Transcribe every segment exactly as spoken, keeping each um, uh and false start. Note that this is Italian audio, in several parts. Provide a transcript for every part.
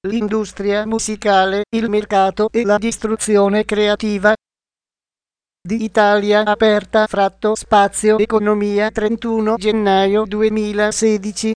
l'industria musicale, il mercato e la distruzione creativa. Di Italia Aperta Fratto Spazio Economia trentuno gennaio duemilasedici.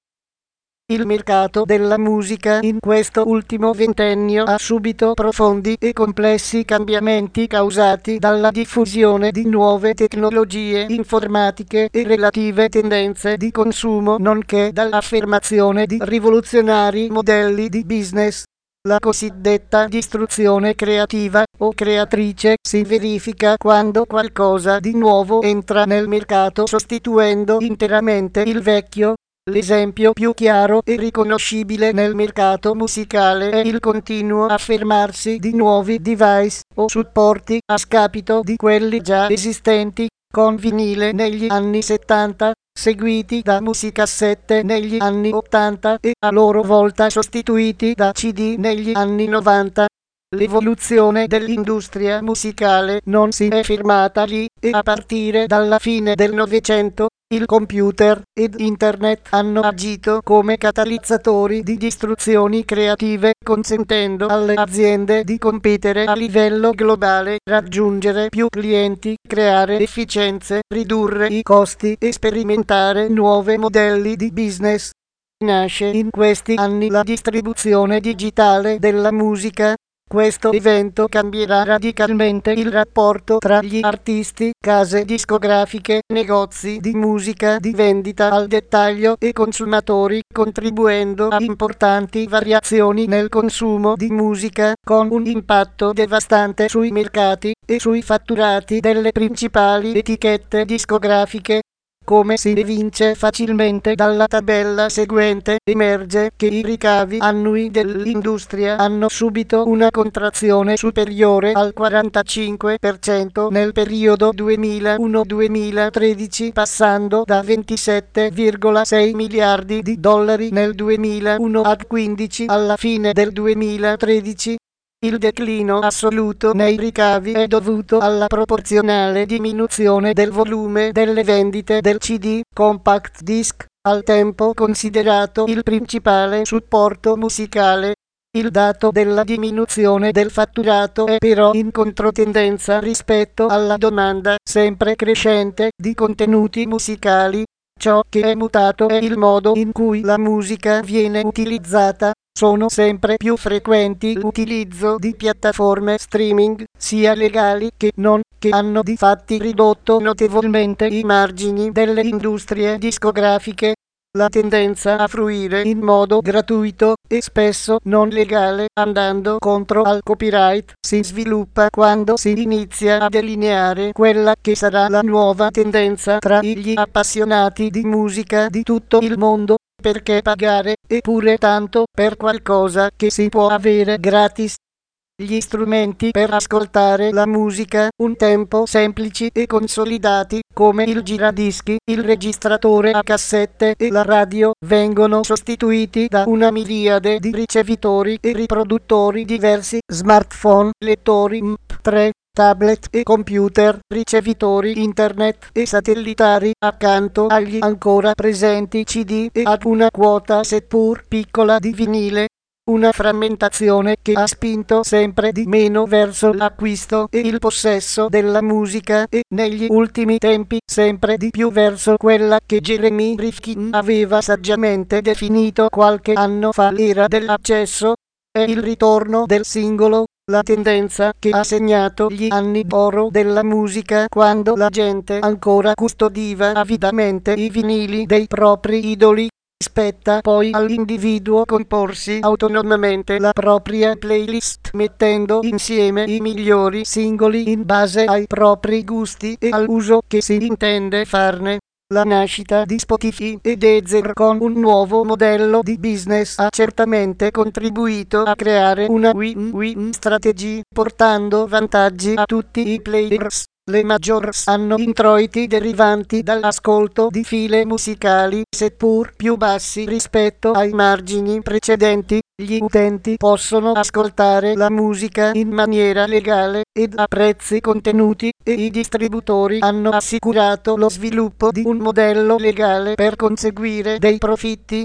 Il mercato della musica in questo ultimo ventennio ha subito profondi e complessi cambiamenti causati dalla diffusione di nuove tecnologie informatiche e relative tendenze di consumo, nonché dall'affermazione di rivoluzionari modelli di business. La cosiddetta distruzione creativa o creatrice si verifica quando qualcosa di nuovo entra nel mercato sostituendo interamente il vecchio. L'esempio più chiaro e riconoscibile nel mercato musicale è il continuo affermarsi di nuovi device o supporti a scapito di quelli già esistenti, con vinile negli anni settanta, seguiti da musicassette negli anni ottanta e a loro volta sostituiti da C D negli anni novanta. L'evoluzione dell'industria musicale non si è fermata lì e a partire dalla fine del Novecento il computer ed internet hanno agito come catalizzatori di distruzioni creative, consentendo alle aziende di competere a livello globale, raggiungere più clienti, creare efficienze, ridurre i costi e sperimentare nuovi modelli di business. Nasce in questi anni la distribuzione digitale della musica. Questo evento cambierà radicalmente il rapporto tra gli artisti, case discografiche, negozi di musica di vendita al dettaglio e consumatori, contribuendo a importanti variazioni nel consumo di musica, con un impatto devastante sui mercati e sui fatturati delle principali etichette discografiche. Come si evince facilmente dalla tabella seguente, emerge che i ricavi annui dell'industria hanno subito una contrazione superiore al quarantacinque per cento nel periodo duemilauno duemilatredici, passando da ventisette virgola sei miliardi di dollari nel duemilauno a quindici alla fine del duemilatredici. Il declino assoluto nei ricavi è dovuto alla proporzionale diminuzione del volume delle vendite del C D, compact disc, al tempo considerato il principale supporto musicale. Il dato della diminuzione del fatturato è però in controtendenza rispetto alla domanda sempre crescente di contenuti musicali. Ciò che è mutato è il modo in cui la musica viene utilizzata. Sono sempre più frequenti l'utilizzo di piattaforme streaming, sia legali che non, che hanno difatti ridotto notevolmente i margini delle industrie discografiche. La tendenza a fruire in modo gratuito e spesso non legale, andando contro al copyright, si sviluppa quando si inizia a delineare quella che sarà la nuova tendenza tra gli appassionati di musica di tutto il mondo. Perché pagare, eppure tanto, per qualcosa che si può avere gratis? Gli strumenti per ascoltare la musica, un tempo semplici e consolidati, come il giradischi, il registratore a cassette e la radio, vengono sostituiti da una miriade di ricevitori e riproduttori diversi, smartphone, lettori M P tre, tablet e computer, ricevitori internet e satellitari, accanto agli ancora presenti C D e ad una quota seppur piccola di vinile. Una frammentazione che ha spinto sempre di meno verso l'acquisto e il possesso della musica e, negli ultimi tempi, sempre di più verso quella che Jeremy Rifkin aveva saggiamente definito qualche anno fa l'era dell'accesso. È il ritorno del singolo, la tendenza che ha segnato gli anni d'oro della musica, quando la gente ancora custodiva avidamente i vinili dei propri idoli. Spetta poi all'individuo comporsi autonomamente la propria playlist, mettendo insieme i migliori singoli in base ai propri gusti e all'uso che si intende farne. La nascita di Spotify e Deezer con un nuovo modello di business ha certamente contribuito a creare una win-win strategy, portando vantaggi a tutti i players. Le majors hanno introiti derivanti dall'ascolto di file musicali, seppur più bassi rispetto ai margini precedenti. Gli utenti possono ascoltare la musica in maniera legale ed a prezzi contenuti, e i distributori hanno assicurato lo sviluppo di un modello legale per conseguire dei profitti.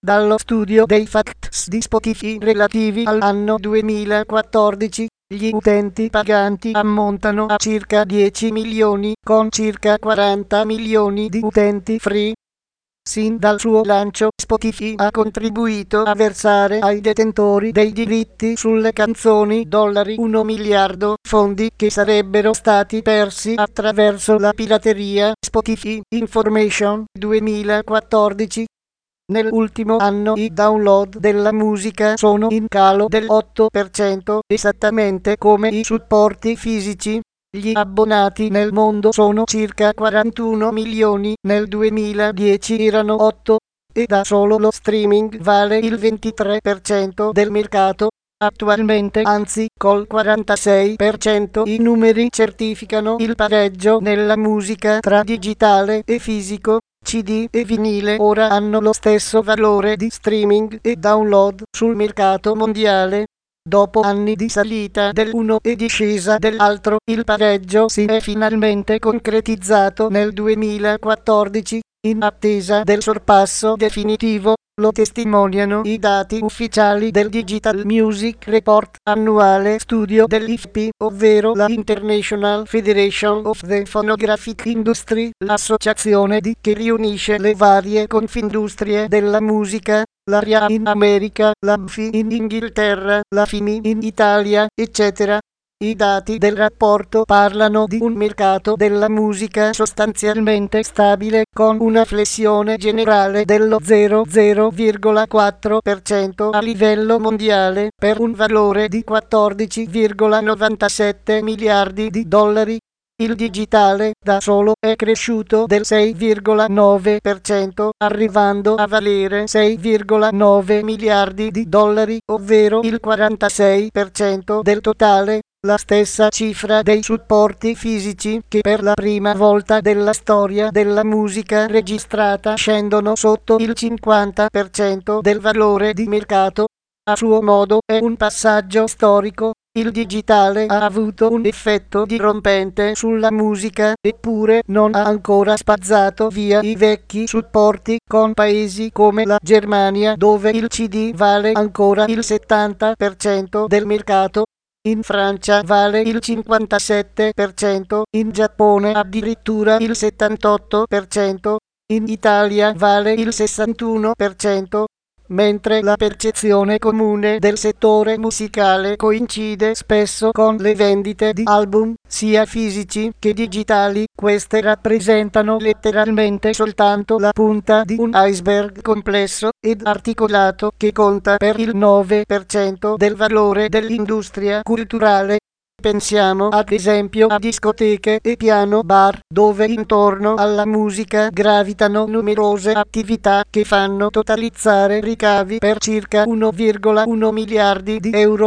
Dallo studio dei facts di Spotify relativi all'anno duemilaquattordici, gli utenti paganti ammontano a circa dieci milioni, con circa quaranta milioni di utenti free. Sin dal suo lancio, Spotify ha contribuito a versare ai detentori dei diritti sulle canzoni dollari uno miliardo, fondi che sarebbero stati persi attraverso la pirateria. Spotify Information duemilaquattordici. Nell'ultimo anno i download della musica sono in calo del otto per cento, esattamente come i supporti fisici. Gli abbonati nel mondo sono circa quarantuno milioni, nel duemiladieci erano otto, e da solo lo streaming vale il ventitré per cento del mercato. Attualmente, anzi, col quarantasei per cento i numeri certificano il pareggio nella musica tra digitale e fisico. C D e vinile ora hanno lo stesso valore di streaming e download sul mercato mondiale. Dopo anni di salita dell'uno e discesa dell'altro, il pareggio si è finalmente concretizzato nel duemilaquattordici, in attesa del sorpasso definitivo. Lo testimoniano i dati ufficiali del Digital Music Report annuale studio dell'I F P, ovvero la International Federation of the Phonographic Industry, l'associazione di che riunisce le varie confindustrie della musica, la R I A in America, la B F I in Inghilterra, la F I M I in Italia, eccetera. I dati del rapporto parlano di un mercato della musica sostanzialmente stabile, con una flessione generale dello zero virgola quattro per cento a livello mondiale, per un valore di quattordici virgola novantasette miliardi di dollari. Il digitale da solo è cresciuto del sei virgola nove per cento, arrivando a valere sei virgola nove miliardi di dollari, ovvero il quarantasei per cento del totale. La stessa cifra dei supporti fisici, che per la prima volta della storia della musica registrata scendono sotto il cinquanta per cento del valore di mercato. A suo modo è un passaggio storico. Il digitale ha avuto un effetto dirompente sulla musica, eppure non ha ancora spazzato via i vecchi supporti, con paesi come la Germania dove il C D vale ancora il settanta per cento del mercato. In Francia vale il cinquantasette per cento, in Giappone addirittura il settantotto per cento, in Italia vale il sessantuno per cento, mentre la percezione comune del settore musicale coincide spesso con le vendite di album, sia fisici che digitali. Queste rappresentano letteralmente soltanto la punta di un iceberg complesso ed articolato che conta per il nove per cento del valore dell'industria culturale. Pensiamo ad esempio a discoteche e piano bar, dove intorno alla musica gravitano numerose attività che fanno totalizzare ricavi per circa uno virgola uno miliardi di euro.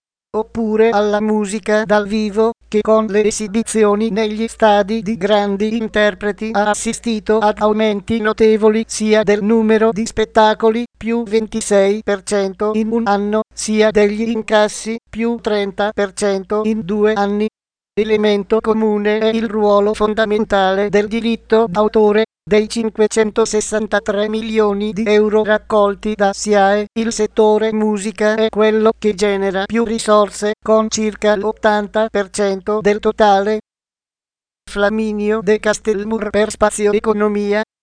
Oppure alla musica dal vivo, che con le esibizioni negli stadi di grandi interpreti ha assistito ad aumenti notevoli sia del numero di spettacoli, più ventisei per cento in un anno, sia degli incassi, più trenta per cento in due anni. Elemento comune è il ruolo fondamentale del diritto d'autore. Dei cinquecentosessantatré milioni di euro raccolti da S I A E, il settore musica è quello che genera più risorse, con circa l'ottanta per cento del totale. Flaminio De Castelmour per Spazio Economia.